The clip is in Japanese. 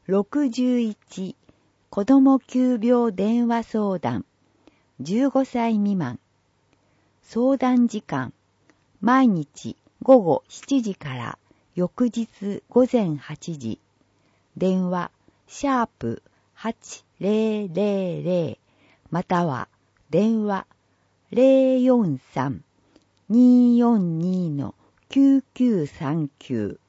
61子ども急病電話相談15歳未満相談時間毎日午後7時から翌日午前8時電話#8000または電話043-242-9939